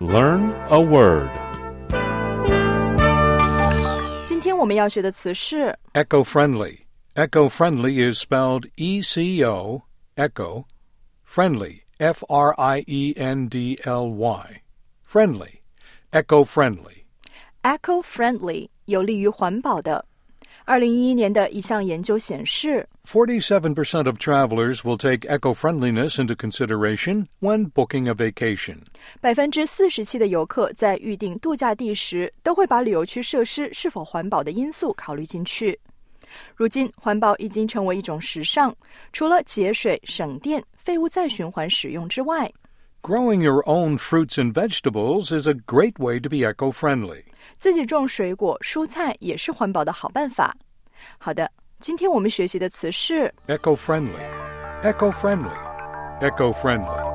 Learn a word. 今天我们要学的词是 Eco-friendly. Eco-friendly is spelled E-C-O, eco, friendly, F-R-I-E-N-D-L-Y. Friendly, eco-friendly. eco-friendly 有利于环保的。2011年的一项研究显示 47% of travelers will take eco-friendliness into consideration when booking a vacation. 47%的游客在预定度假地时都会把旅游区设施是否环保的因素考虑进去。如今环保已经成为一种时尚，除了节水、省电、废物再循环使用之外， Growing your own fruits and vegetables is a great way to be eco-friendly. 自己种水果、蔬菜也是环保的好办法。好的，今天我们学习的词是 Eco-friendly, eco-friendly, eco-friendly.